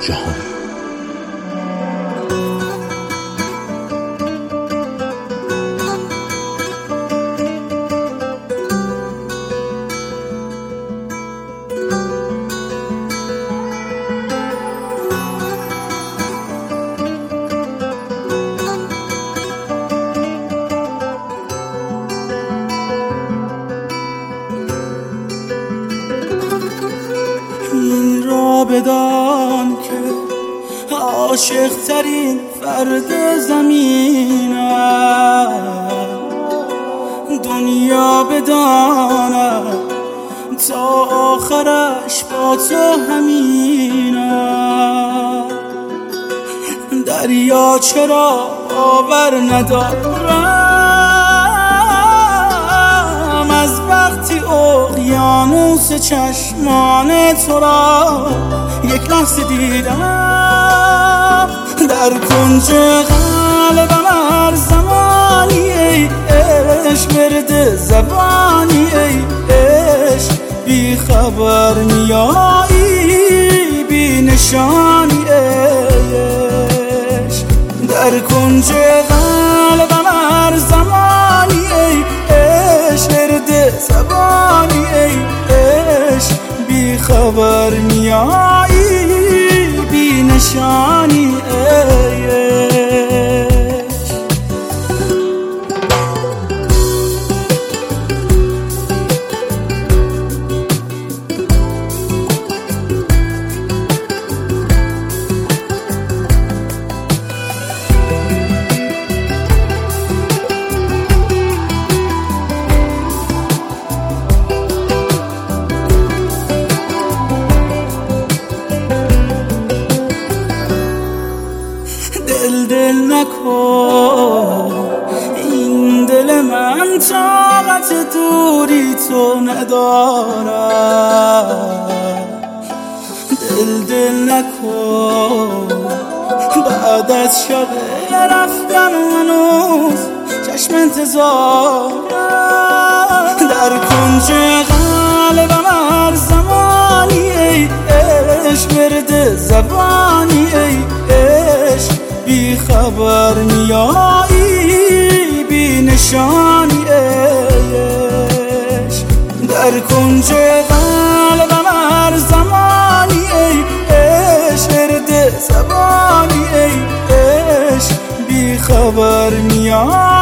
جهان. این را بدان که عاشق ترین فرد زمینم، دنیا بداند تا آخرش با تو همینم. دریا چرا باور ندارم از وقتی اقیانوس چشمان تو را یک لحظه دیدم. در کنج قلبم هر زمانی ای عشق ورد زبانی ای عشق، بی خبر میایی بی نشانی عشق. در کنج قلبم هر زمانی ای عشق ورد زبانی ای عشق، بی خبر میایی بی نشانی عشق. دل نکن، این دل من طاقت دوری تو ندارد. دل نکن، بعد از شب رفتن هنوز چشم انتظارم. در کنج قلبم هر زمانی ای عشق ورد زبانی ای عشق، بی خبر میایی بی نشانی عشق. در کنج قلبم هر زمانی ای عشق ورد زبانی ای عشق، بی خبر میایی